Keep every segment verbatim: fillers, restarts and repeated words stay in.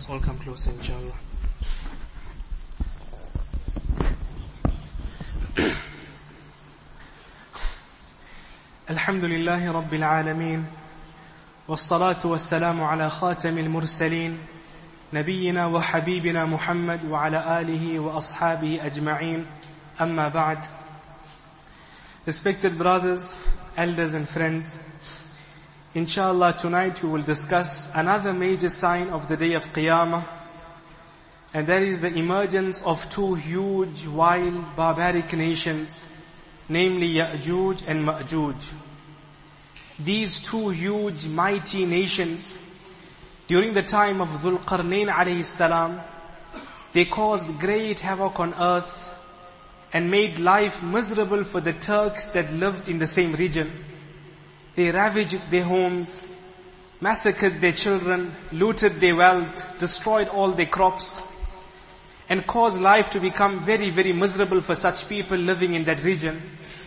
Let's all come closer, inshallah. Alhamdulillahi Rabbil Alameen. Wassalatu wassalamu ala khatamil mursaleen. Nabiyyina wa habibina Muhammad wa ala alihi wa ashabihi ajma'een. Amma ba'd. Respected brothers, elders and friends, inshallah tonight we will discuss another major sign of the day of Qiyamah, and that is the emergence of two huge, wild, barbaric nations, namely Ya'juj and Ma'juj. These two huge, mighty nations, during the time of Dhul Qarnayn alayhi salam, they caused great havoc on earth and made life miserable for the Turks that lived in the same region. They ravaged their homes, massacred their children, looted their wealth, destroyed all their crops, and caused life to become very, very miserable for such people living in that region.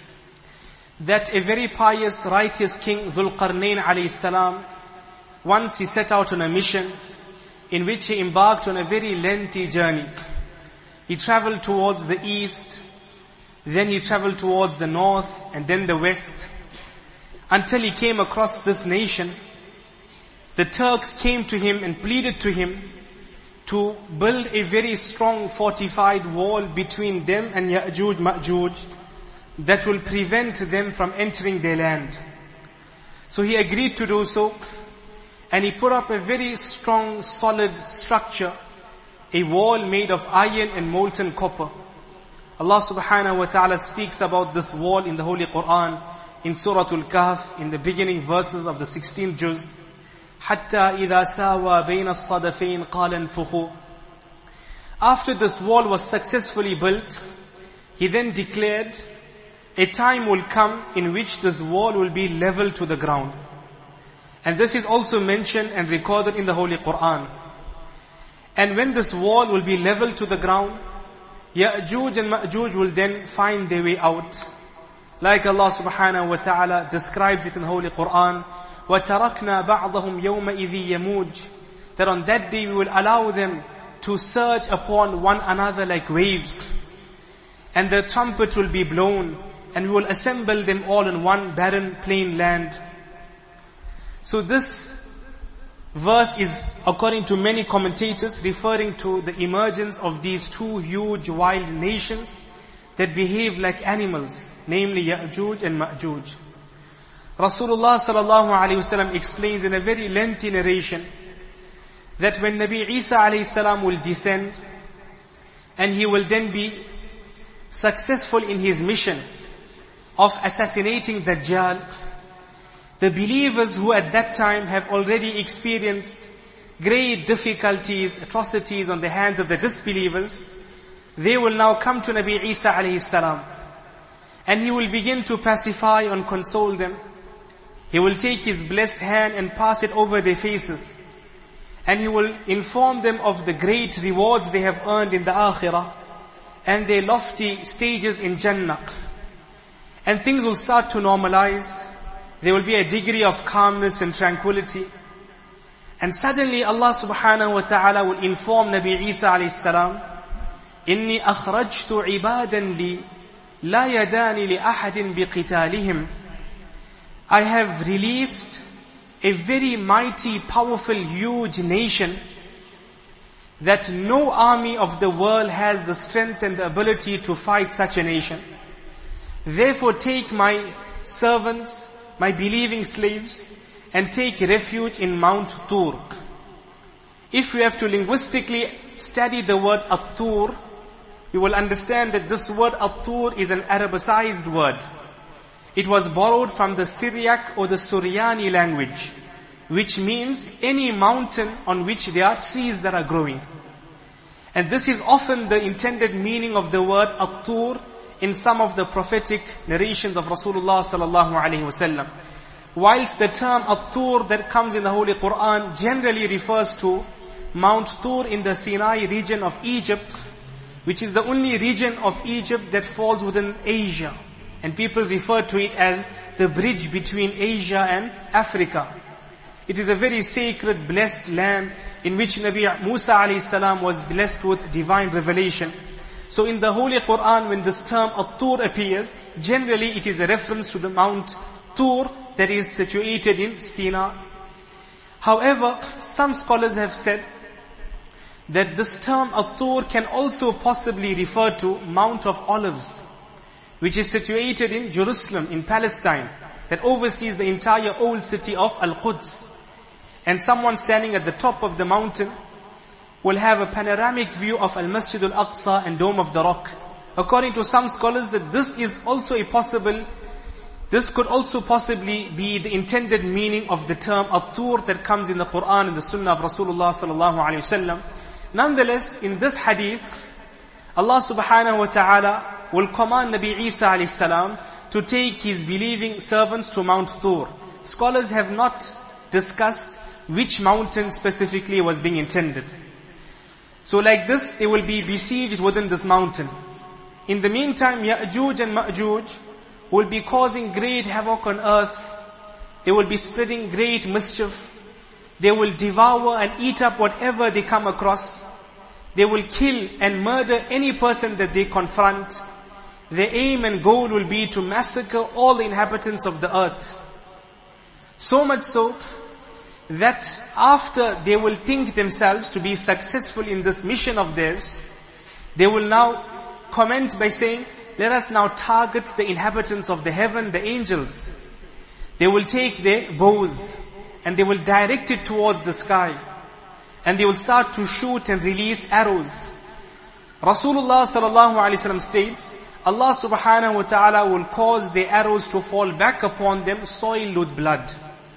That a very pious, righteous king, Dhul Qarnayn alayhi salam, once he set out on a mission in which he embarked on a very lengthy journey. He traveled towards the east, then he traveled towards the north, and then the west, until he came across this nation. The Turks came to him and pleaded to him to build a very strong fortified wall between them and Ya'juj Ma'juj that will prevent them from entering their land. So he agreed to do so, and he put up a very strong, solid structure, a wall made of iron and molten copper. Allah subhanahu wa ta'ala speaks about this wall in the Holy Quran, in Surah Al-Kahf, in the beginning verses of the sixteenth juz. حَتَّى إِذَا سَاوَى بَيْنَ الصَّدَفَيْنِ قَالَ انْفُخُوا. After this wall was successfully built, he then declared, a time will come in which this wall will be level to the ground. And this is also mentioned and recorded in the Holy Quran. And when this wall will be level to the ground, Ya'juj and Ma'juj will then find their way out. Like Allah subhanahu wa ta'ala describes it in the Holy Quran, وَتَرَكْنَا بَعْضَهُمْ يَوْمَئِذٍ يَمُوجٍ. That on that day we will allow them to surge upon one another like waves. And the trumpet will be blown, and we will assemble them all in one barren plain land. So this verse is, according to many commentators, referring to the emergence of these two huge wild nations that behave like animals, namely Ya'juj and Ma'juj. Rasulullah sallallahu alayhi wasallam explains in a very lengthy narration that when Nabi Isa alayhi salam will descend, and he will then be successful in his mission of assassinating Dajjal, the believers who at that time have already experienced great difficulties, atrocities on the hands of the disbelievers, they will now come to Nabi Isa alayhi salam, and he will begin to pacify and console them. He will take his blessed hand and pass it over their faces, and he will inform them of the great rewards they have earned in the akhirah and their lofty stages in Jannah. And things will start to normalize. There will be a degree of calmness and tranquility. And suddenly Allah subhanahu wa ta'ala will inform Nabi Isa alayhi salam, إِنِّي أَخْرَجْتُ عِبَادًا لِي لَا يَدَانِ لِأَحَدٍ بِقِتَالِهِمْ. I have released a very mighty, powerful, huge nation that no army of the world has the strength and the ability to fight such a nation. Therefore take my servants, my believing slaves, and take refuge in Mount Tur. If we have to linguistically study the word At-Tur, we will understand that this word At-Tur is an Arabicized word. It was borrowed from the Syriac or the Suryani language, which means any mountain on which there are trees that are growing. And this is often the intended meaning of the word At-Tur in some of the prophetic narrations of Rasulullah sallallahu alaihi wasallam. Whilst the term At-Tur that comes in the Holy Quran generally refers to Mount Tur in the Sinai region of Egypt, which is the only region of Egypt that falls within Asia. And people refer to it as the bridge between Asia and Africa. It is a very sacred, blessed land in which Nabi Musa alayhi salam was blessed with divine revelation. So in the Holy Quran, when this term At-Tur appears, generally it is a reference to the Mount Tur that is situated in Sinai. However, some scholars have said that this term At-Tur can also possibly refer to Mount of Olives, which is situated in Jerusalem, in Palestine, that oversees the entire old city of Al-Quds. And someone standing at the top of the mountain will have a panoramic view of Al-Masjid Al-Aqsa and Dome of the Rock. According to some scholars, that this is also a possible, this could also possibly be the intended meaning of the term At-Tur that comes in the Quran and the Sunnah of Rasulullah sallallahu alaihi wasallam. Nonetheless, in this hadith, Allah subhanahu wa ta'ala will command Nabi Isa alayhi salam to take his believing servants to Mount Tur. Scholars have not discussed which mountain specifically was being intended. So like this, they will be besieged within this mountain. In the meantime, Ya'juj and Ma'juj will be causing great havoc on earth. They will be spreading great mischief. They will devour and eat up whatever they come across. They will kill and murder any person that they confront. Their aim and goal will be to massacre all the inhabitants of the earth. So much so that after they will think themselves to be successful in this mission of theirs, they will now comment by saying, let us now target the inhabitants of the heaven, the angels. They will take their bows and they will direct it towards the sky. And they will start to shoot and release arrows. Rasulullah sallallahu alaihi wasallam states, Allah subhanahu wa ta'ala will cause the arrows to fall back upon them soiled with blood.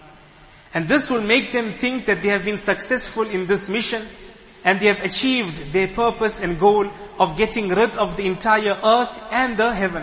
And this will make them think that they have been successful in this mission and they have achieved their purpose and goal of getting rid of the entire earth and the heaven.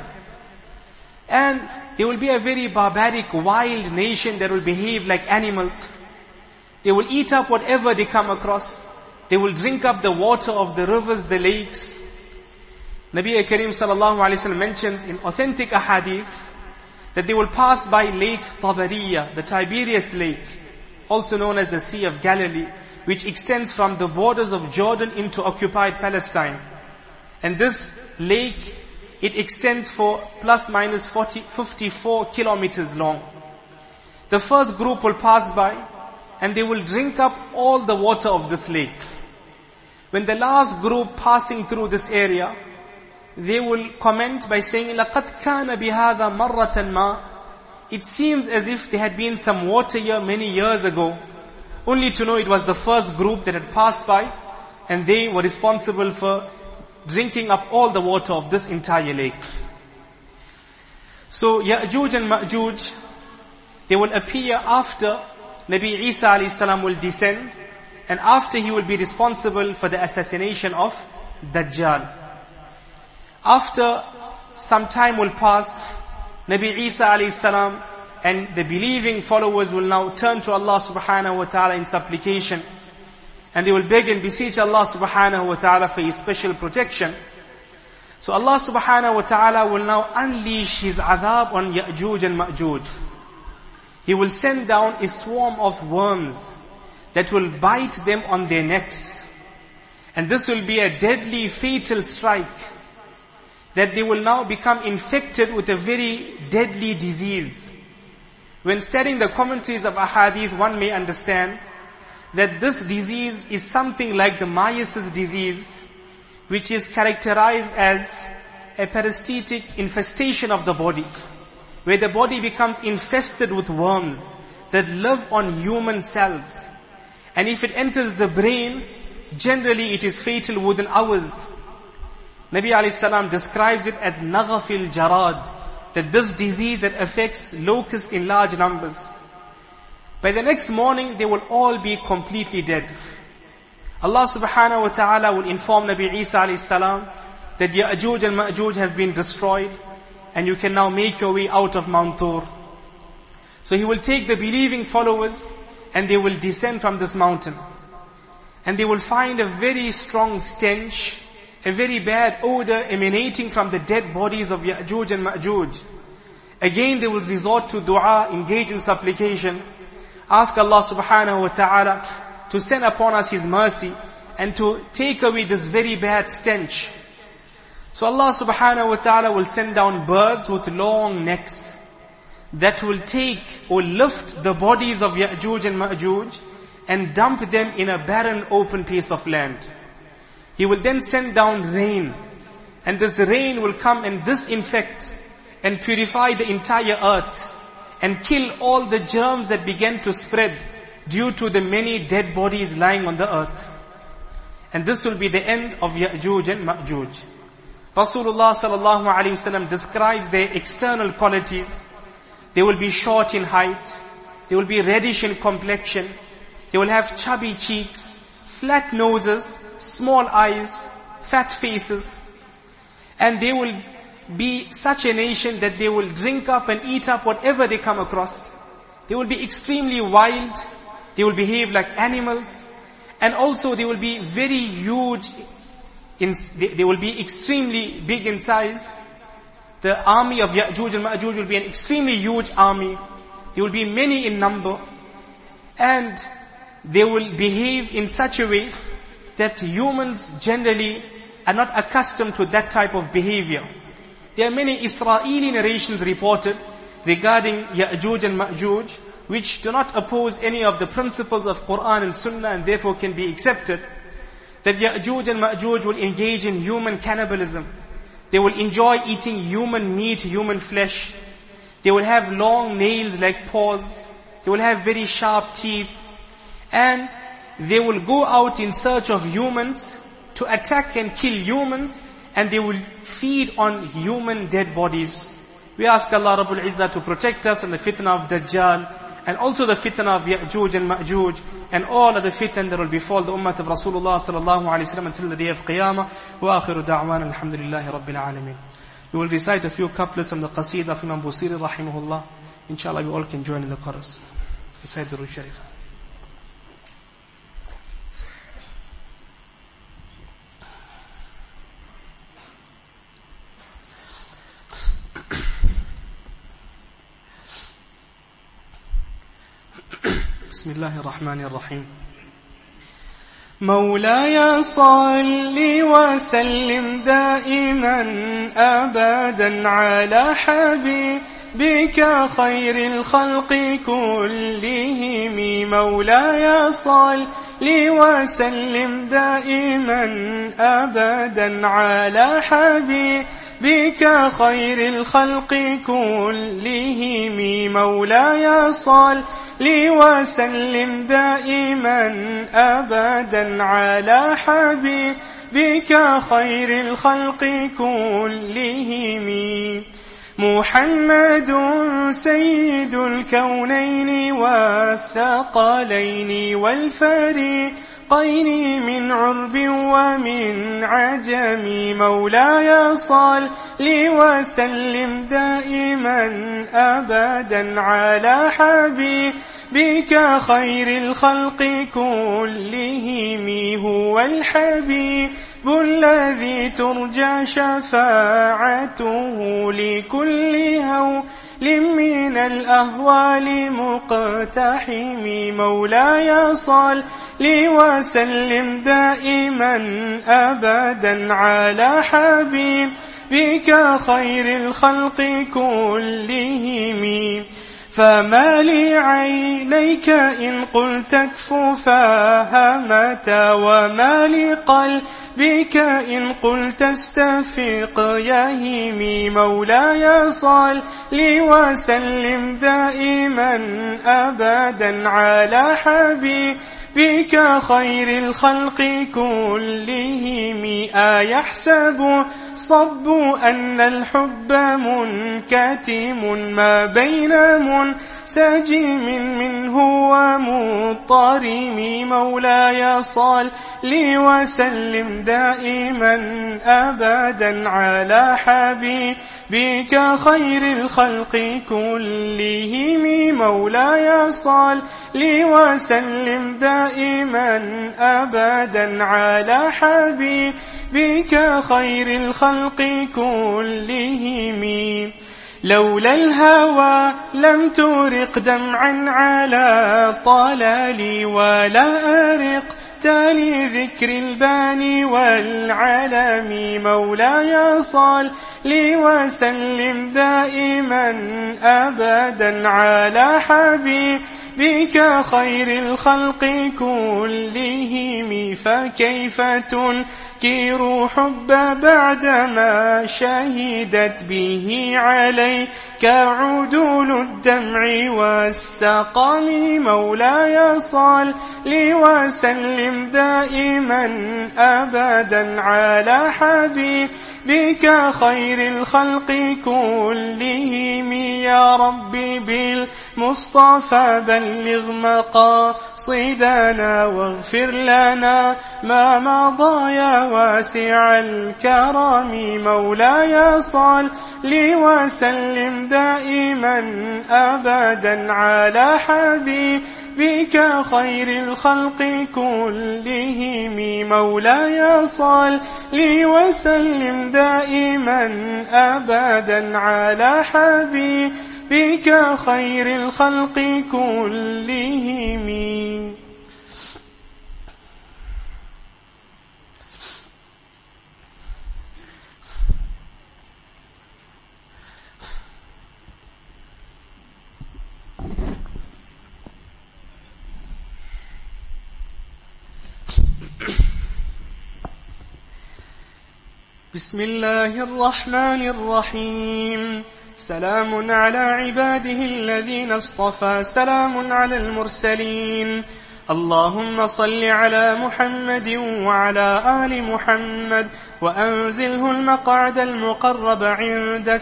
And they will be a very barbaric, wild nation that will behave like animals. They will eat up whatever they come across. They will drink up the water of the rivers, the lakes. Nabi Kareem sallallahu alaihi wasallam mentions in authentic ahadith that they will pass by Lake Tabariya, the Tiberias Lake, also known as the Sea of Galilee, which extends from the borders of Jordan into occupied Palestine. And this lake, it extends for plus minus forty, fifty-four kilometers long. The first group will pass by and they will drink up all the water of this lake. When the last group passing through this area, they will comment by saying, لَقَدْ كَانَ بِهَذَا مَرَّةً مَا. It seems as if there had been some water here many years ago, only to know it was the first group that had passed by, and they were responsible for drinking up all the water of this entire lake. So Ya'juj and Ma'juj, they will appear after Nabi Isa alayhi salam will descend, and after he will be responsible for the assassination of Dajjal. After some time will pass, Nabi Isa alayhi salam and the believing followers will now turn to Allah subhanahu wa ta'ala in supplication. And they will beg and beseech Allah subhanahu wa ta'ala for His special protection. So Allah subhanahu wa ta'ala will now unleash His adhab on Ya'juj and Ma'juj. He will send down a swarm of worms that will bite them on their necks. And this will be a deadly, fatal strike, that they will now become infected with a very deadly disease. When studying the commentaries of ahadith, one may understand that this disease is something like the Myositis disease, which is characterized as a parasitic infestation of the body, where the body becomes infested with worms that live on human cells. And if it enters the brain, generally it is fatal within hours. Nabi alayhi salam describes it as naghafil jarad, that this disease that affects locusts in large numbers. By the next morning, they will all be completely dead. Allah subhanahu wa ta'ala will inform Nabi Isa alayhi salam that Ya'juj and Ma'juj have been destroyed and you can now make your way out of Mount Tur. So He will take the believing followers and they will descend from this mountain. And they will find a very strong stench, a very bad odor emanating from the dead bodies of Ya'juj and Ma'juj. Again they will resort to dua, engage in supplication. Ask Allah subhanahu wa ta'ala to send upon us His mercy and to take away this very bad stench. So Allah subhanahu wa ta'ala will send down birds with long necks that will take or lift the bodies of Ya'juj and Ma'juj and dump them in a barren open piece of land. He will then send down rain, and this rain will come and disinfect and purify the entire earth and kill all the germs that began to spread due to the many dead bodies lying on the earth. And this will be the end of Ya'juj and Ma'juj. Rasulullah sallallahu alayhi wasallam describes their external qualities. They will be short in height. They will be reddish in complexion. They will have chubby cheeks, flat noses, small eyes, fat faces. And they will be such a nation that they will drink up and eat up whatever they come across. They will be extremely wild. They will behave like animals. And also they will be very huge. In, they, they will be extremely big in size. The army of Ya'juj and Ma'juj will be an extremely huge army. There will be many in number. And they will behave in such a way that humans generally are not accustomed to that type of behavior. There are many Israeli narrations reported regarding Ya'juj and Ma'juj, which do not oppose any of the principles of Quran and Sunnah and therefore can be accepted. That Ya'juj and Ma'juj will engage in human cannibalism. They will enjoy eating human meat, human flesh. They will have long nails like paws. They will have very sharp teeth. And they will go out in search of humans to attack and kill humans, and they will feed on human dead bodies. We ask Allah Rabbul Izzah to protect us from the fitna of Dajjal, and also the fitna of Ya'juj and Ma'juj, and all of the fitna that will befall the ummah of Rasulullah sallallahu alayhi wa sallam until the day of Qiyamah. Wa akhiru da'wana alhamdulillahi rabbil alameen. We will recite a few couplets from the Qasida of Imam Busiri rahimahullah. Inshallah we all can join in the chorus. Recite the Durood Sharif. بسم الله الرحمن الرحيم. مولاي صل وسلم دائما أبدا على حبيبك خير الخلق كلهم. مولاي صل وسلم دائما أبدا على حبيبك خير الخلق كلهم. مولاي صل وسلم دائما أبدا على حبيبك خير الخلق كلهم. محمد سيد الكونين والثقلين والفريقين من عرب ومن عجم. مولاي صل وسلم دائما أبدا على حبيبك خير الخلق كلهم. هو الحبيب الذي ترجى شفاعته لكل هول من الأهوال مقتحم. مولاي صل وسلم دائما أبدا على حبيبك خير الخلق كلهم. فما لعينيك إن قلت اكففاها متى، وما لقلبك إن قلت استفق يهيمي. مولاي صل وسلم دائما أبدا على حبيبك خير الخلق كلهم. أيحسب صب أن الحب منكتم ما بين منسجم منه ومضطرم. مولاي صل وسلم دائما أبدا على حبيبك خير الخلق كلهم. مولاي صل وسلم دائما أبدا على حبيبك خير الخلق كلهم. لولا الهوى لم ترق دمعا على طلالي ولا أرق تالي ذكر الباني والعالم. مولاي صل لي وسلم دائما أبدا على حبيبك خير الخلق كلهم. فكيف تنكر حب بعدما شهدت به عليك عدول الدمع والسقم. مولاي صل لي وسلم دائما أبدا على حبيبك خير الخلق كلهم. يا ربي بالمصطفى بلغ مقاصدنا واغفر لنا ما مضى يا واسع الكرم. مولاي صل لي وسلم دائما أبدا على حبيبك خير الخلق كلهم. مولاي صل لي وسلم دائما أبدا على حبيبك خير الخلق كلهم. بسم الله الرحمن الرحيم. سلام على عباده الذين اصطفى، سلام على المرسلين. اللهم صل على محمد وعلى آل محمد وأنزله المقعد المقرب عندك.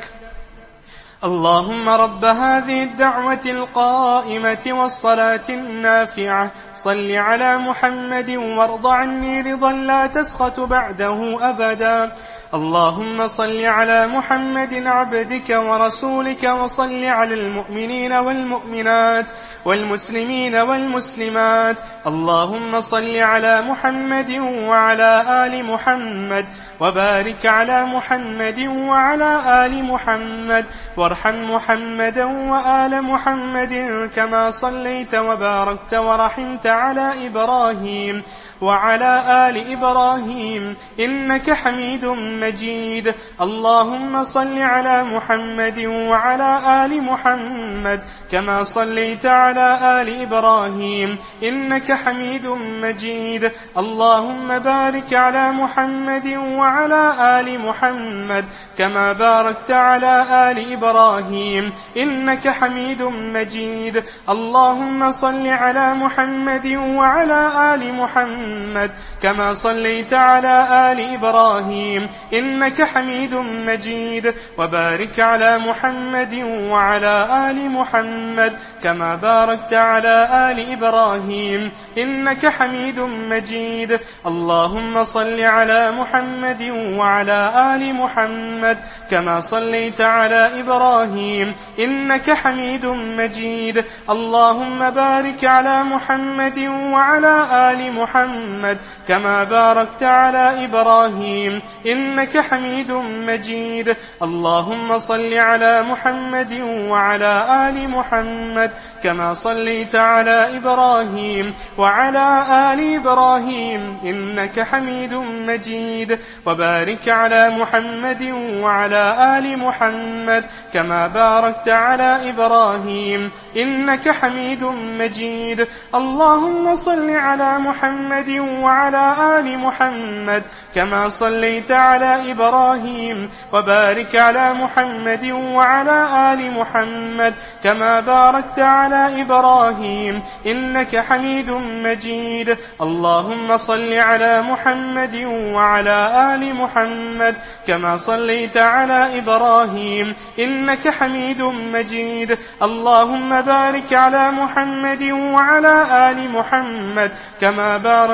اللهم رب هذه الدعوة القائمة والصلاة النافعة صل على محمد وارض عني رضا لا تسخط بعده أبدا. اللهم صل على محمد عبدك ورسولك وصل على المؤمنين والمؤمنات والمسلمين والمسلمات. اللهم صل على محمد وعلى آل محمد وبارك على محمد وعلى آل محمد وارحم محمدا وآل محمد كما صليت وباركت ورحمت على إبراهيم وعلى آل إبراهيم إنك حميد مجيد. اللهم صل على محمد وعلى آل محمد كما صليت على آل إبراهيم إنك حميد مجيد. اللهم بارك على محمد وعلى آل محمد كما باركت على آل إبراهيم إنك حميد مجيد. اللهم صل على محمد وعلى آل محمد محمد كما صليت على آل إبراهيم إنك حميد مجيد. وبارك على محمد وعلى آل محمد كما باركت على آل إبراهيم إنك حميد مجيد. اللهم صل على محمد وعلى آل محمد كما صليت على إبراهيم إنك حميد مجيد. اللهم بارك على محمد وعلى آل محمد كما باركت على إبراهيم إنك حميد مجيد. اللهم صل على محمد وعلى آل محمد كما صليت على إبراهيم وعلى آل إبراهيم إنك حميد مجيد. وبارك على محمد وعلى آل محمد كما باركت على إبراهيم إنك حميد مجيد. اللهم صل على محمد وعلى آل محمد كما صليت على إبراهيم وبارك على محمد وعلى آل محمد كما باركت على إبراهيم إنك حميد مجيد. اللهم صل على محمد وعلى آل محمد كما صليت على إبراهيم إنك حميد مجيد. اللهم بارك على محمد وعلى آل محمد كما باركت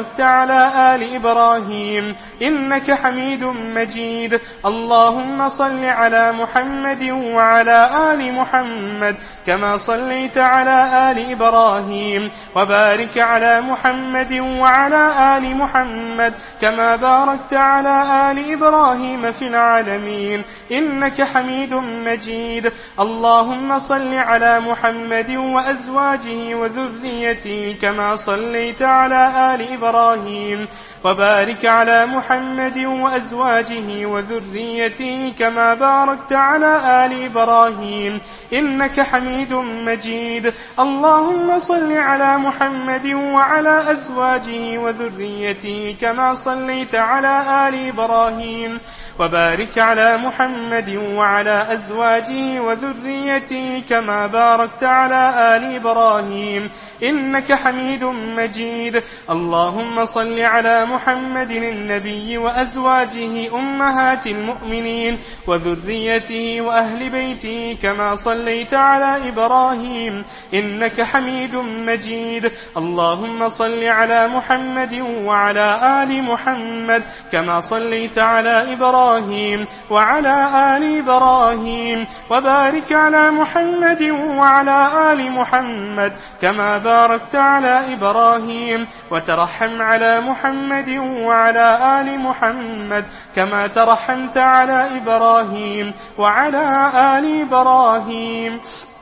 باركت على آل إبراهيم إنك حميد مجيد. اللهم صل على محمد وعلى آل محمد كما صليت على آل إبراهيم، وبارك على محمد وعلى آل محمد كما باركت على آل إبراهيم في العالمين إنك حميد مجيد. اللهم صل على محمد وأزواجه وذريته كما صليت على آل إبراهيم، وبارك على محمد وأزواجه وذريته كما باركت على آل إبراهيم إنك حميد مجيد. اللهم صل على محمد وعلى أزواجه وذريته كما صليت على آل إبراهيم، وبارك على محمد وعلى أزواجه وذريته كما باركت على آل إبراهيم إنك حميد مجيد. اللهم صل على محمد النبي وأزواجه أمهات المؤمنين وذريته وأهل بيته كما صليت على إبراهيم إنك حميد مجيد. اللهم صل على محمد وعلى آل محمد كما صليت على إبراهيم وعلى آل إبراهيم، وبارك على محمد وعلى آل محمد كما باركت على إبراهيم، وترحم على محمد وعلى آل محمد كما ترحمت على إبراهيم وعلى آل إبراهيم.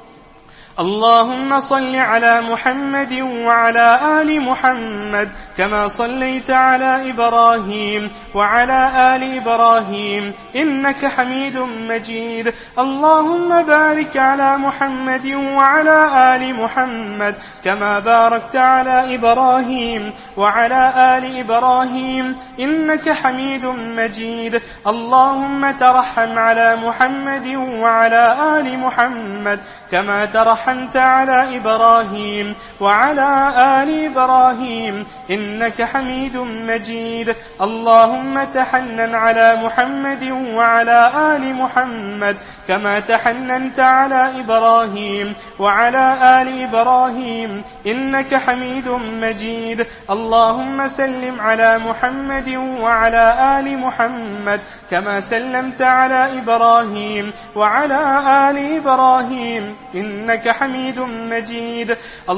اللهم صل على محمد وعلى آل محمد كما صليت على إبراهيم وعلى آل إبراهيم إنك حميد مجيد. اللهم بارك على محمد وعلى آل محمد كما باركت على إبراهيم وعلى آل إبراهيم إنك حميد مجيد. اللهم ترحم على محمد وعلى آل محمد كما ترحم أنت على إبراهيم وعلى آل إبراهيم إنك حميد مجيد. اللهم تحنن على محمد وعلى آل محمد كما تحننت على إبراهيم وعلى آل إبراهيم إنك حميد مجيد. اللهم سلم على محمد وعلى آل محمد كما سلمت على إبراهيم وعلى آل إبراهيم إنك حميد مجيد.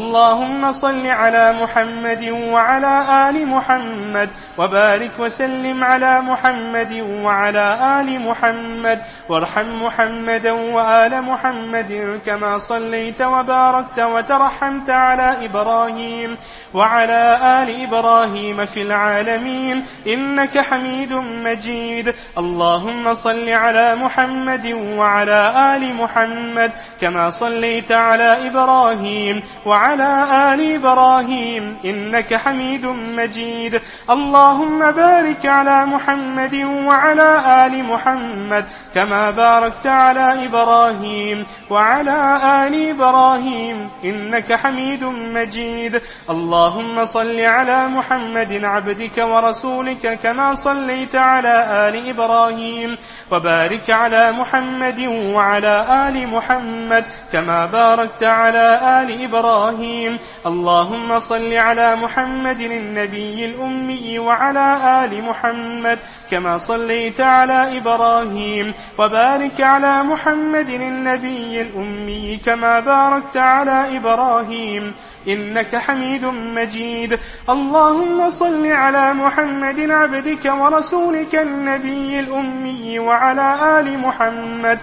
اللهم صل على محمد وعلى آل محمد وبارك وسلم على محمد وعلى آل محمد، وارحم محمدا وآل محمد كما صليت وباركت وترحمت على إبراهيم وعلى آل إبراهيم في العالمين إنك حميد مجيد. اللهم صل على محمد وعلى آل محمد كما صليت على إبراهيم وعلى آل إبراهيم إنك حميد مجيد. اللهم بارك على محمد وعلى آل محمد كما باركت على إبراهيم وعلى آل إبراهيم إنك حميد مجيد. اللهم صل على محمد عبدك ورسولك كما صليت على آل إبراهيم، وبارك على محمد وعلى آل محمد كما باركت على آل إبراهيم. اللهم صل على محمد النبي الأمي وعلى آل محمد كما صليت على إبراهيم، وبارك على محمد النبي الأمي كما باركت على إبراهيم إنك حميد مجيد. اللهم صل على محمد عبدك ورسولك النبي الأمي وعلى آل محمد.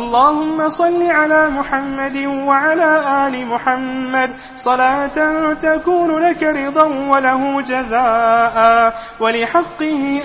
اللهم صل على محمد وعلى آل محمد صلاة تكون لك رضا وله جزاء ولحقه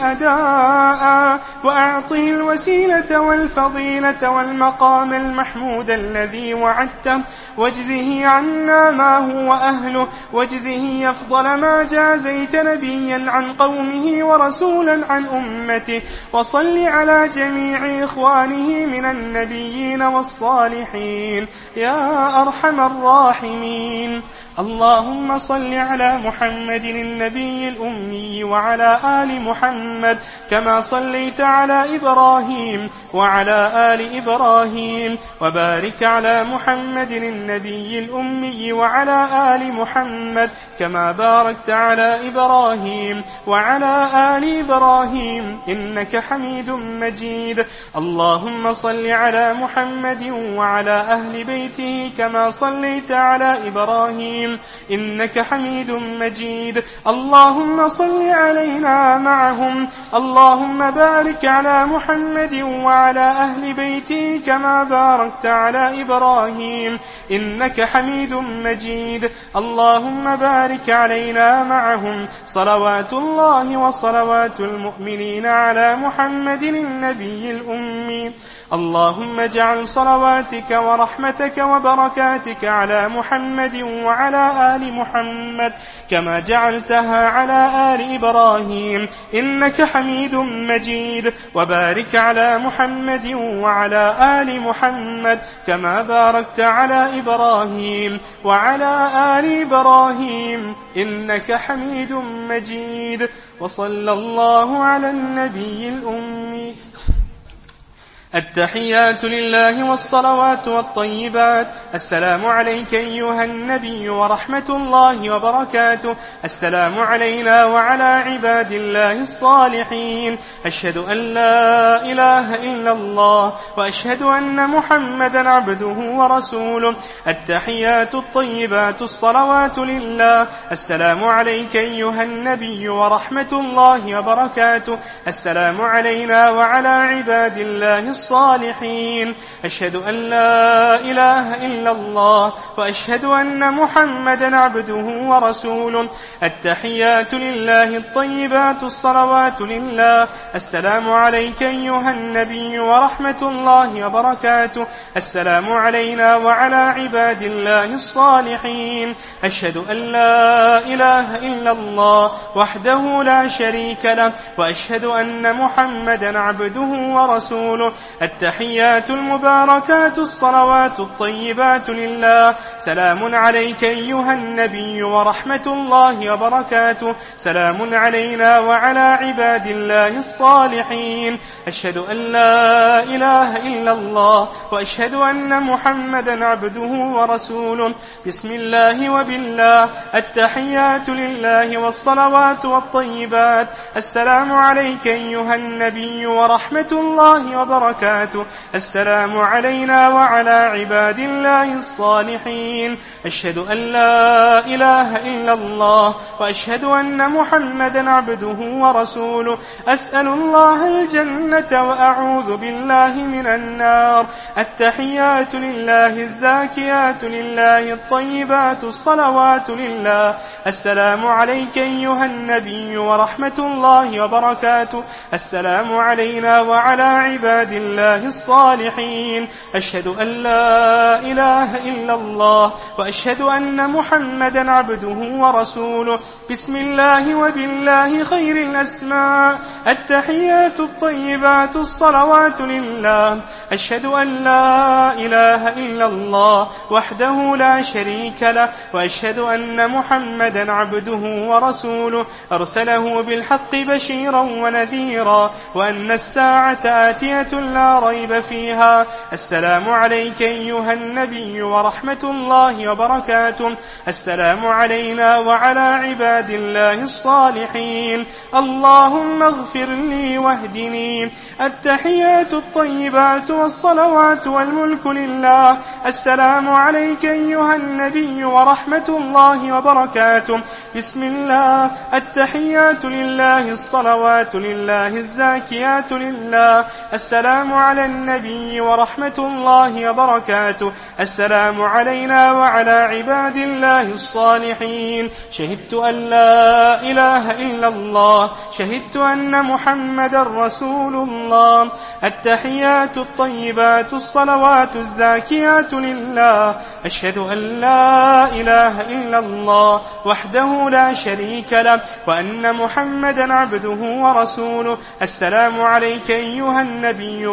أداء، وأعطه الوسيلة والفضيلة والمقام المحمود الذي وعدته، واجزه عنا ما هو أهله، واجزه أفضل ما جازيت نبيا عن قومه ورسولا عن أمته. وصل على جميع إخوانه من النبيين والصالحين يا أرحم الراحمين. اللهم صل على محمد النبي الأمي وعلى آل محمد كما صليت على إبراهيم وعلى آل إبراهيم، وبارك على محمد النبي الأمي وعلى آل محمد كما باركت على إبراهيم وعلى آل إبراهيم إنك حميد مجيد. اللهم صل على محمد وعلى أهل بيته كما صليت على إبراهيم إنك حميد مجيد. اللهم صل علينا معهم. اللهم بارك على محمد وعلى أهل بيته كما باركت على إبراهيم إنك حميد مجيد. اللهم بارك علينا معهم صلوات الله وصلوات المؤمنين على محمد النبي الأمي. اللهم اجعل صلواتك ورحمتك وبركاتك على محمد وعلى آل محمد كما جعلتها على آل إبراهيم إنك حميد مجيد. وبارك على محمد وعلى آل محمد كما باركت على إبراهيم وعلى آل إبراهيم إنك حميد مجيد. وصلى الله على النبي الأمي. التحيات لله والصلوات والطيبات. السلام عليك أيها النبي ورحمة الله وبركاته. السلام علينا وعلى عباد الله الصالحين. أشهد أن لا إله إلا الله وأشهد أن محمدا عبده ورسوله. التحيات الطيبات الصلوات لله. السلام عليك أيها النبي ورحمة الله وبركاته. السلام علينا وعلى عباد الله الصالحين الصالحين. أشهد أن لا إله إلا الله وأشهد أن محمدا عبده ورسوله. التحيات لله الطيبات الصلوات لله. السلام عليك أيها النبي ورحمة الله وبركاته. السلام علينا وعلى عباد الله الصالحين. أشهد أن لا إله إلا الله وحده لا شريك له وأشهد أن محمدا عبده ورسوله. التحيات المباركات الصلوات الطيبات لله. سلام عليك أيها النبي ورحمة الله وبركاته. سلام علينا وعلى عباد الله الصالحين. أشهد أن لا إله إلا الله وأشهد أن محمدا عبده ورسوله. بسم الله وبالله. التحيات لله والصلوات والطيبات. السلام عليك أيها النبي ورحمة الله وبركاته. السلام علينا وعلى عباد الله الصالحين. أشهد أن لا إله إلا الله وأشهد أن محمدا عبده ورسوله. أسأل الله الجنة وأعوذ بالله من النار. التحيات لله الزاكيات لله الطيبات الصلوات لله. السلام عليك أيها النبي ورحمة الله وبركاته. السلام علينا وعلى عباد الله الصالحين. أشهد أن لا إله إلا الله وأشهد أن محمدا عبده ورسوله. بسم الله وبالله خير الأسماء. التحيات الطيبات الصلوات لله. أشهد أن لا إله إلا الله وحده لا شريك له وأشهد أن محمدا عبده ورسوله. أرسله بالحق بشيرا ونذيرا وأن الساعة آتية لا ريب فيها. السلام عليك أيها النبي ورحمة الله وبركاته. السلام علينا وعلى عباد الله الصالحين. اللهم اغفر لي واهدني. التحيات الطيبات والصلوات والملك لله. السلام عليك أيها النبي ورحمة الله وبركاته. بسم الله. التحيات لله الصلوات لله الزاكيات لله. السلام على النبي ورحمة الله وبركاته. السلام علينا وعلى عباد الله الصالحين. شهدت أن لا إله إلا الله. شهدت أن محمد رسول الله. التحيات الطيبات الصلوات الزاكيات لله. أشهد أن لا إله إلا الله وحده لا شريك له وأن محمدا عبده ورسوله. السلام عليك أيها النبي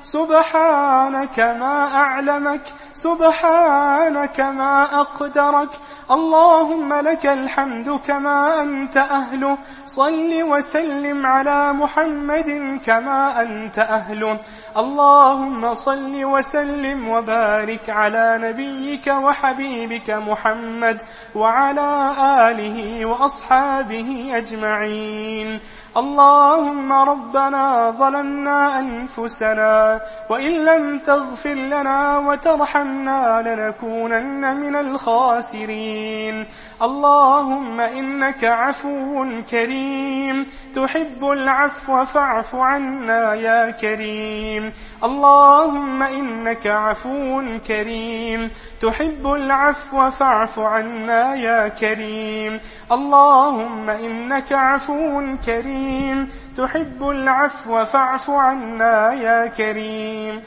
سبحانك ما أعلمك سبحانك ما أقدرك اللهم لك الحمد كما أنت أهله صل وسلم على محمد كما أنت أهله اللهم صل وسلم وبارك على نبيك وحبيبك محمد وعلى آله وأصحابه أجمعين اللهم ربنا ظلمنا أنفسنا وإن لم تغفر لنا وترحمنا لنكونن من الخاسرين اللهم إنك عفو كريم تحب العفو فاعف عنا يا كريم اللهم إنك عفو كريم تحب العفو فاعف عنا يا كريم اللهم إنك عفو كريم تحب العفو فاعف عنا يا كريم.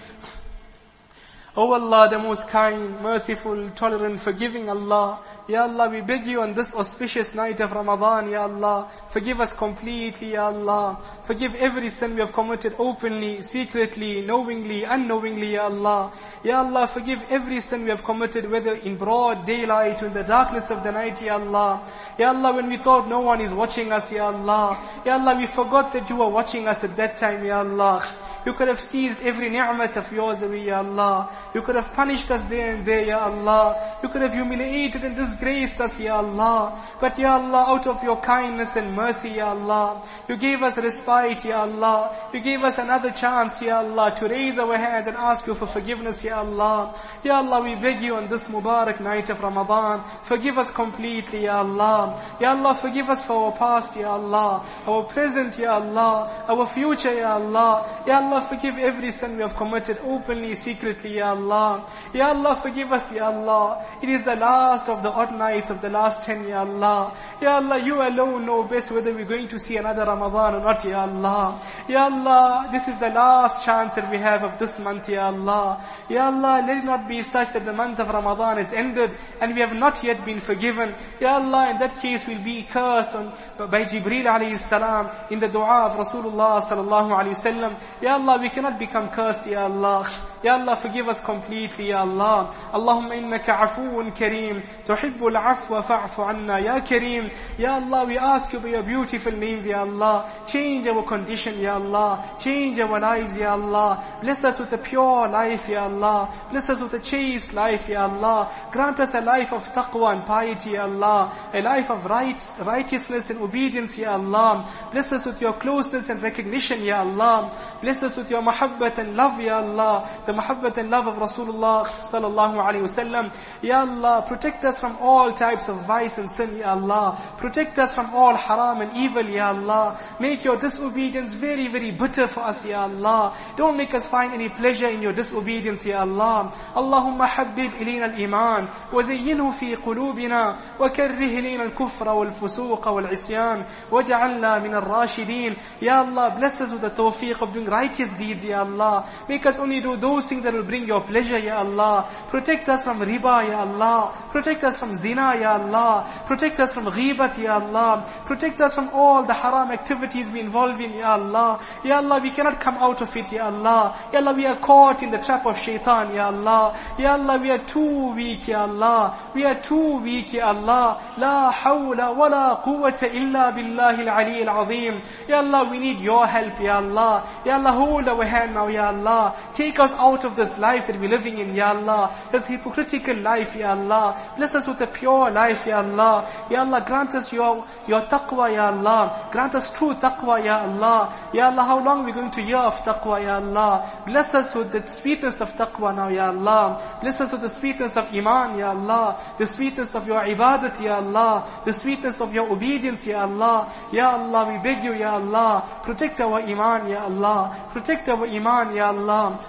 O Allah, the most kind, merciful, tolerant, forgiving Allah, Ya Allah, we beg you on this auspicious night of Ramadan, Ya Allah, forgive us completely, Ya Allah. Forgive every sin we have committed openly, secretly, knowingly, unknowingly, Ya Allah. Ya Allah, forgive every sin we have committed, whether in broad daylight or in the darkness of the night, Ya Allah. Ya Allah, when we thought no one is watching us, Ya Allah. Ya Allah, we forgot that you were watching us at that time, Ya Allah. You could have seized every ni'mat of yours away, Ya Allah. You could have punished us there and there, Ya Allah. You could have humiliated and disgraced us, Ya Allah. But Ya Allah, out of your kindness and mercy, Ya Allah, you gave us respite, Ya Allah. You gave us another chance, Ya Allah, to raise our hands and ask you for forgiveness, Ya Allah. Ya Allah, we beg you on this Mubarak night of Ramadan, forgive us completely, Ya Allah. Ya Allah, forgive us for our past, Ya Allah, our present, Ya Allah, our future, Ya Allah. Ya Allah, forgive every sin we have committed openly, secretly, Ya Allah. Ya Allah, forgive us, Ya Allah. It is the last of the odd nights of the last ten, Ya Allah. Ya Allah, you alone know best whether we're going to see another Ramadan or not, Ya Allah. Ya Allah, this is the last chance that we have of this month, Ya Allah. Ya Allah, let it not be such that the month of Ramadan is ended and we have not yet been forgiven. Ya Allah, in that case we'll be cursed on, by Jibreel alayhi salam in the dua of Rasulullah sallallahu alayhi wasallam. Ya Allah, we cannot become cursed, Ya Allah. Ya Allah, forgive us completely, Ya Allah. Allahumma innaka afuun kareem, tuhibbul afwa fa'fu anna, Ya Kareem. Ya Allah, we ask you by your beautiful names, Ya Allah. Change our condition, Ya Allah. Change our lives, Ya Allah. Bless us with a pure life, Ya Allah. Bless us with a chaste life, Ya Allah. Grant us a life of taqwa and piety, Ya Allah. A life of right, righteousness and obedience, Ya Allah. Bless us with your closeness and recognition, Ya Allah. Bless us with your mahabbat and love, Ya Allah. The mahabbat and love of Rasulullah sallallahu alayhi wasallam. Ya Allah, protect us from all types of vice and sin, Ya Allah. Protect us from all haram and evil, Ya Allah. Make your disobedience very, very bitter for us, Ya Allah. Don't make us find any pleasure in your disobedience, Ya Allah. Allahumma habbib ilayna al-iman, wa zayyinhu fi qulubina, wa karrih ilayna al-kufra wal-fusuqa wal-isyan, waj'alna min al-rashidin. Ya Allah, bless us with the tawfiq of doing righteous deeds, Ya Allah. Make us only do those things that will bring your pleasure, Ya Allah. Protect us from riba, Ya Allah. Protect us from zina, Ya Allah. Protect us from ghibat, Ya Allah. Protect us from all the haram activities we involve in, Ya Allah. Ya Allah, we cannot come out of it, Ya Allah. Ya Allah, we are caught in the trap of shaitan, Ya Allah. Ya Allah, we are too weak, Ya Allah. We are too weak, Ya Allah. La hawla wa la quwwata illa billahi al-ali al-azim. Ya Allah, we need your help, Ya Allah. Ya Allah, hold our hand now, Ya Allah. Take us out of this life that we're living in, Ya Allah. This hypocritical life, Ya Allah. Bless us with a pure life, Ya Allah. Ya Allah, grant us your, your taqwa, Ya Allah. Grant us true taqwa, Ya Allah. Ya Allah, how long are we going to hear of taqwa, Ya Allah? Bless us with the sweetness of taqwa now, Ya Allah. Bless us with the sweetness of iman, Ya Allah. The sweetness of your ibadat, Ya Allah. The sweetness of your obedience, Ya Allah. Ya Allah, we beg you, Ya Allah. Protect our iman, Ya Allah. Protect our iman, Ya Allah. Make us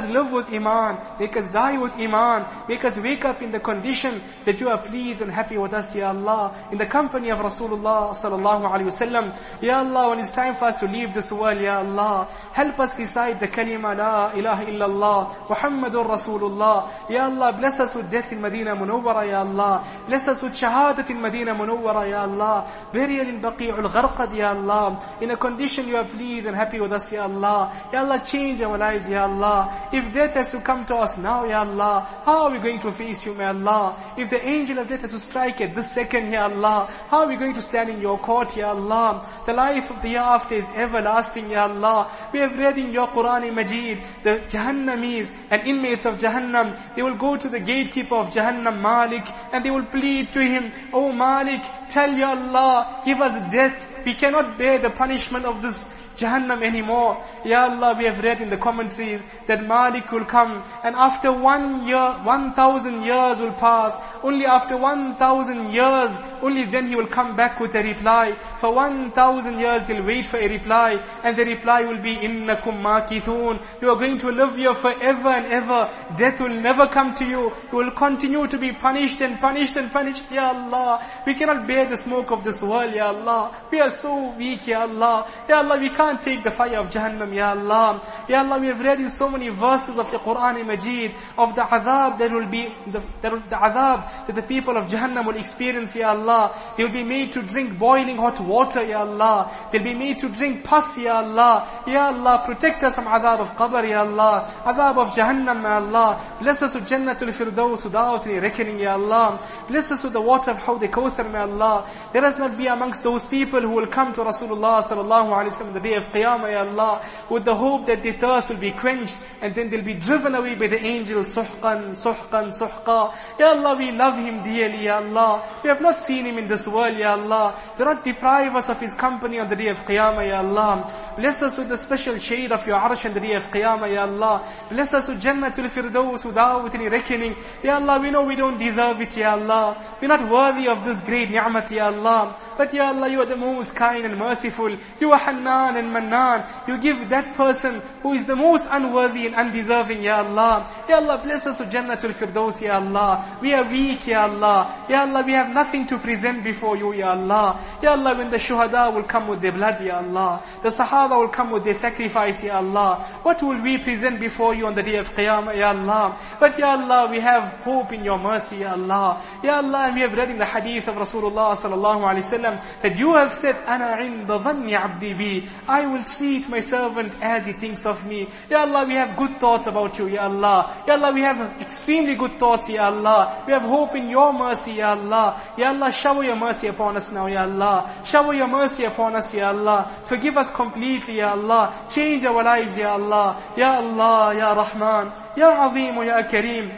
live with Iman. Make us die with Iman. Make us wake up in the condition that you are pleased and happy with us, Ya Allah. In the company of Rasulullah sallallahu alaihi wasallam. Ya Allah, when it's time for us to leave this world, Ya Allah, help us recite the kalima La ilaha illallah Muhammadur Rasulullah. Ya Allah, bless us with death in Medina Munawwara, Ya Allah. Bless us with shahadat in Medina Munawwara, Ya Allah. Burial in Baqi'ul Gharqad, Ya Allah. In a condition you are pleased and happy with us, Ya Allah. Ya Allah, change our lives, Ya Allah. If death has to come to us now, Ya Allah, how are we going to face you, Ya Allah? If the angel of death has to strike at this second, Ya Allah, how are we going to stand in your court, Ya Allah? The life of the hereafter is everlasting, Ya Allah. We have read in your Quran Majid, the Jahannamis and inmates of Jahannam, they will go to the gatekeeper of Jahannam, Malik, and they will plead to him, Oh Malik, tell Ya Allah, give us death. We cannot bear the punishment of this Jahannam anymore. Ya Allah, we have read in the commentaries that Malik will come and after one year, one thousand years will pass. Only after one thousand years, only then he will come back with a reply. For one thousand years they'll wait for a reply, and the reply will be, Innakum makithun. You are going to live here forever and ever. Death will never come to you. You will continue to be punished and punished and punished. Ya Allah, we cannot bear the smoke of this world, Ya Allah. We are so weak, Ya Allah. Ya Allah, we can't take the fire of Jahannam, Ya Allah. Ya Allah, we have read in so many verses of the Quran Majid of the adhab that will be, the, the, the adhab that the people of Jahannam will experience, Ya Allah. They will be made to drink boiling hot water, Ya Allah. They'll be made to drink pus, Ya Allah. Ya Allah, protect us from adhab of qabr, Ya Allah. Adhab of Jahannam, Ya Allah. Bless us with Jannatul Firdaus without any reckoning, Ya Allah. Bless us with the water of Hawd al-Kawthar, Ya Allah. Let us not be amongst those people who will come to Rasulullah sallallahu alaihi wasallam the day of Qiyamah, Ya Allah, with the hope that their thirst will be quenched and then they'll be driven away by the angels, suhqan, suhqan, suhqa. Ya Allah, we love him dearly, Ya Allah. We have not seen him in this world, Ya Allah. Do not deprive us of his company on the day of Qiyamah, Ya Allah. Bless us with the special shade of your arsh on the day of Qiyamah, Ya Allah. Bless us with Jannatul Firdaus without any reckoning. Ya Allah, we know we don't deserve it, Ya Allah. We're not worthy of this great ni'mat, Ya Allah. But Ya Allah, you are the most kind and merciful. You are Hannan and Mannan. You give that person who is the most unworthy and undeserving, Ya Allah. Ya Allah, bless us with Jannatul Firdaus, Ya Allah. We are weak, Ya Allah. Ya Allah, we have nothing to present before you, Ya Allah. Ya Allah, when the shuhada will come with their blood, Ya Allah. The sahaba will come with their sacrifice, Ya Allah. What will we present before you on the day of Qiyamah, Ya Allah? But Ya Allah, we have hope in your mercy, Ya Allah. Ya Allah, and we have read in the hadith of Rasulullah sallallahu alaihi wasallam that you have said, Ana inda dhanni abdi bi. I will treat my servant as he thinks of me. Ya Allah, we have good thoughts about you, Ya Allah. Ya Allah, we have extremely good thoughts, Ya Allah. We have hope in your mercy, Ya Allah. Ya Allah, shower your mercy upon us now, Ya Allah. Shower your mercy upon us, Ya Allah. Forgive us completely, Ya Allah. Change our lives, Ya Allah. Ya Allah, Ya Rahman, Ya Azim, Ya Kareem.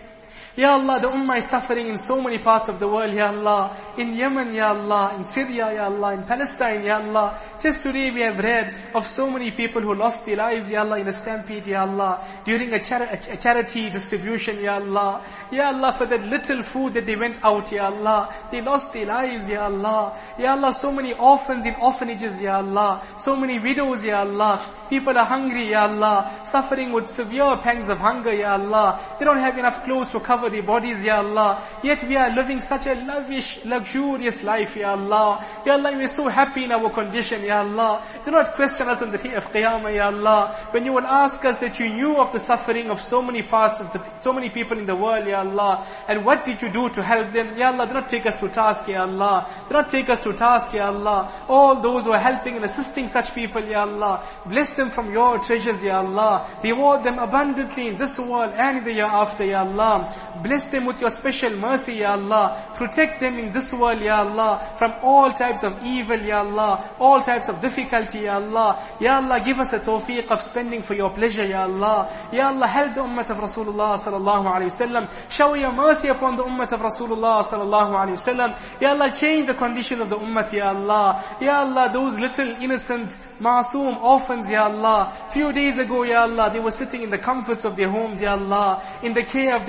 Ya Allah, the Ummah is suffering in so many parts of the world, Ya Allah. In Yemen, Ya Allah. In Syria, Ya Allah. In Palestine, Ya Allah. Just today we have read of so many people who lost their lives, Ya Allah, in a stampede, Ya Allah. During a, char- a charity distribution, Ya Allah. Ya Allah, for that little food that they went out, Ya Allah. They lost their lives, Ya Allah. Ya Allah, so many orphans in orphanages, Ya Allah. So many widows, Ya Allah. People are hungry, Ya Allah. Suffering with severe pangs of hunger, Ya Allah. They don't have enough clothes to cover their bodies, Ya Allah. Yet we are living such a lavish, luxurious life, Ya Allah. Ya Allah, we are so happy in our condition, Ya Allah. Do not question us on the day of Qiyamah, Ya Allah. When you will ask us that you knew of the suffering of so many parts of the, so many people in the world, Ya Allah. And what did you do to help them? Ya Allah, do not take us to task, Ya Allah. Do not take us to task, Ya Allah. All those who are helping and assisting such people, Ya Allah. Bless them from your treasures, Ya Allah. Reward them abundantly in this world and in the year after, Ya Allah. Bless them with your special mercy, Ya Allah. Protect them in this world, Ya Allah, from all types of evil, Ya Allah, all types of difficulty, Ya Allah. Ya Allah, give us a tawfiq of spending for your pleasure, Ya Allah. Ya Allah, help the ummah of Rasulullah sallallahu alayhi wasallam. Shower your mercy upon the ummah of Rasulullah sallallahu alayhi wasallam. Ya Allah, change the condition of the ummah, Ya Allah. Ya Allah, those little innocent, masoom orphans, Ya Allah. Few days ago, Ya Allah, they were sitting in the comforts of their homes, Ya Allah, in the care of their parents,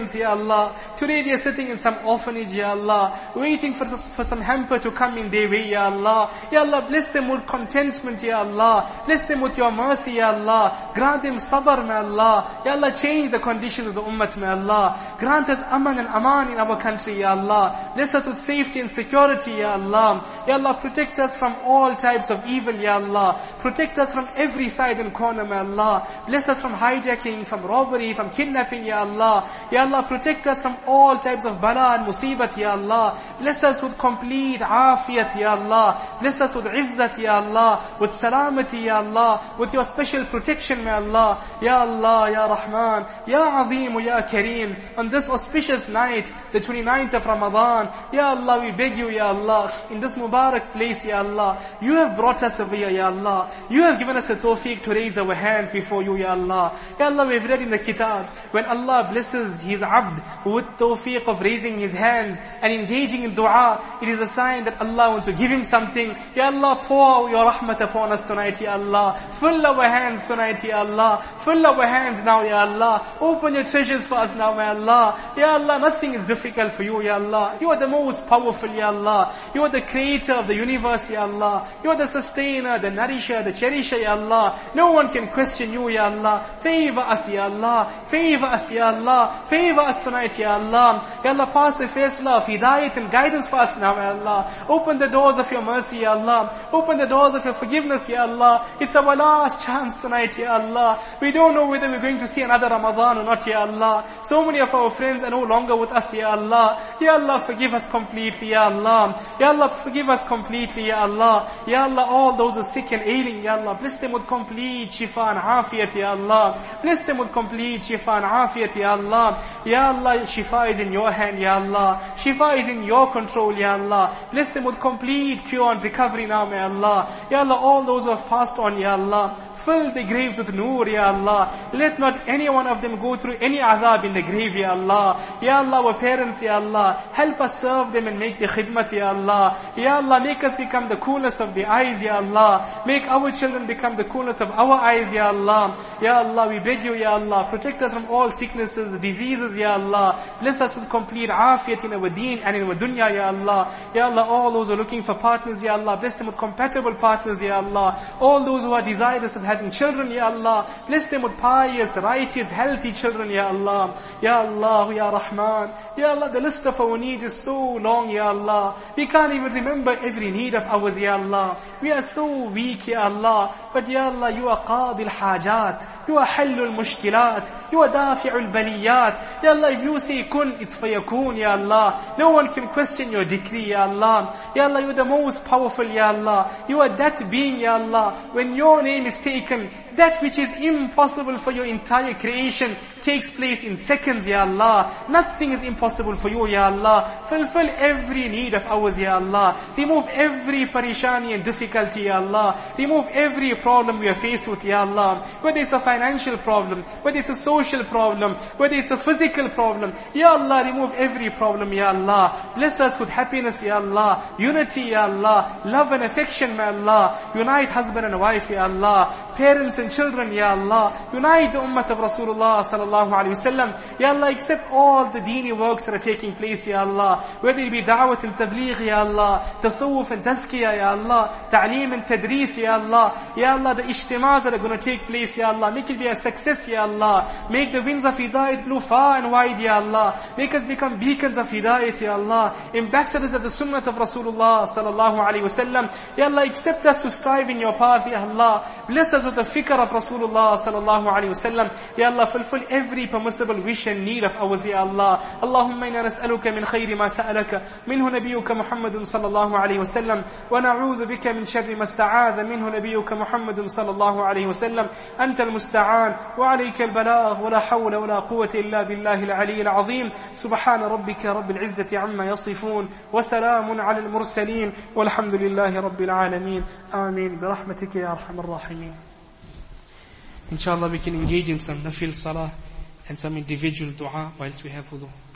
victims, Ya Allah. Today they are sitting in some orphanage, Ya Allah, waiting for, for some hamper to come in their way, Ya Allah. Ya Allah, bless them with contentment, Ya Allah. Bless them with your mercy, Ya Allah. Grant them sabr, may Allah. Ya Allah, change the conditions of the ummah, may Allah. Grant us aman and aman in our country, Ya Allah. Bless us with safety and security, Ya Allah. Ya Allah, protect us from all types of evil, Ya Allah. Protect us from every side and corner, may Allah. Bless us from hijacking, from robbery, from kidnapping, Ya Allah. Ya Allah, protect us from all types of bala and musibat, Ya Allah. Bless us with complete afiyat, Ya Allah. Bless us with izzat, Ya Allah. With salamati, Ya Allah. With your special protection, may Allah. Ya Allah, Ya Rahman, Ya Azim, Ya Kareem. On this auspicious night, the twenty-ninth of Ramadan, Ya Allah, we beg you, Ya Allah, in this Mubarak place, Ya Allah, you have brought us over here, Ya Allah. You have given us a tawfiq to raise our hands before you, Ya Allah. Ya Allah, we have read in the kitab, when Allah blesses His abd with tawfiq of raising his hands and engaging in dua, it is a sign that Allah wants to give him something. Ya Allah, pour your rahmat upon us tonight, Ya Allah. Fill our hands tonight, Ya Allah. Fill our hands now, Ya Allah. Open your treasures for us now, Ya Allah. Ya Allah, nothing is difficult for you, Ya Allah. You are the most powerful, Ya Allah. You are the creator of the universe, Ya Allah. You are the sustainer, the nourisher, the cherisher, Ya Allah. No one can question you, Ya Allah. Favor us, Ya Allah. Favor us, Ya Allah. Favor us tonight, Ya Allah. Ya Allah, pass the faisla of hidayat and guidance for us now, Ya Allah. Open the doors of your mercy, Ya Allah. Open the doors of your forgiveness, Ya Allah. It's our last chance tonight, Ya Allah. We don't know whether we're going to see another Ramadan or not, Ya Allah. So many of our friends are no longer with us, Ya Allah. Ya Allah, forgive us completely, Ya Allah. Ya Allah, forgive us completely, Ya Allah. Ya Allah, all those who are sick and ailing, Ya Allah, bless them with complete shifa and afiyat, Ya Allah. Bless them with complete shifa and afiyat, Ya Allah. Ya Allah, shifa is in your hand, Ya Allah. Shifa is in your control, Ya Allah. Bless them with complete cure and recovery now, may Allah. Ya Allah, all those who have passed on, Ya Allah, fill the graves with nur, Ya Allah. Let not any one of them go through any adhab in the grave, Ya Allah. Ya Allah, our parents, Ya Allah, help us serve them and make the khidmat, Ya Allah. Ya Allah, make us become the coolness of the eyes, Ya Allah. Make our children become the coolness of our eyes, Ya Allah. Ya Allah, we beg you, Ya Allah, protect us from all sicknesses, diseases, Ya Allah. Bless us with complete afiyat in our deen and in our dunya, Ya Allah. Ya Allah, all those who are looking for partners, Ya Allah, bless them with compatible partners, Ya Allah. All those who are desirous of having children, Ya Allah, bless them with pious, righteous, healthy children, Ya Allah. Ya Allah, Ya Rahman, Ya Allah, the list of our needs is so long, Ya Allah. We can't even remember every need of ours, Ya Allah. We are so weak, Ya Allah. But Ya Allah, you are qadi al-hajat, you are hallu al-mushkilat, you are dafi'u al-baliyat. Ya Allah, if you say kun, it's fayakun, Ya Allah. No one can question your decree, Ya Allah. Ya Allah, you are the most powerful, Ya Allah. You are that being, Ya Allah. When your name is taken, that which is impossible for your entire creation takes place in seconds, Ya Allah. Nothing is impossible for you, Ya Allah. Fulfill every need of ours, Ya Allah. Remove every parishani and difficulty, Ya Allah. Remove every problem we are faced with, Ya Allah. Whether it's a financial problem, whether it's a social problem, whether it's a physical problem, Ya Allah, remove every problem, Ya Allah. Bless us with happiness, Ya Allah. Unity, Ya Allah. Love and affection, may Allah. Unite husband and wife, Ya Allah. Parents and children, Ya Allah. Unite the ummah of Rasulullah sallallahu alayhi wa sallam. Ya Allah, accept all the deeni works that are taking place, Ya Allah. Whether it be da'wat and tabligh, Ya Allah. Tasawwuf and tazkiyah, Ya Allah. Ta'aleem and tadrees, Ya Allah. Ya Allah, the ijtima'as that are going to take place, Ya Allah. Make it be a success, Ya Allah. Make the winds of hidayat blow far and wide, Ya Allah. Make us become beacons of hidayat, Ya Allah. Ambassadors of the sunnah of Rasulullah sallallahu alayhi wa sallam. Ya Allah, accept us to strive in your path, Ya Allah. Bless us with the fikr of Rasulullah sallallahu alayhi wa sallam. Ya Allah, fulfill every permissible wish and need of ours, Ya Allah. Allahumma inna nas'aluka min khayri ma sa'alaka minhu nabiyyuka Muhammadun sallallahu alayhi wa sallam. Wa na'udhu bika min sharri ma sta'adha minhu nabiyyuka Muhammadun sallallahu alayhi wa sallam. Anta al-musta'an wa alayka al-balagh wa la hawla wa la quwwata illa billahi al-'ali al-'azim. Subhana rabbika rabbil 'izzati 'amma yasifun wa salamun 'ala al-mursalin walhamdulillahi rabbil 'alamin. Ameen bi rahmatika ya arhamar rahimin. Inshallah, we can engage in some nafil salah and some individual dua whilst we have wudu.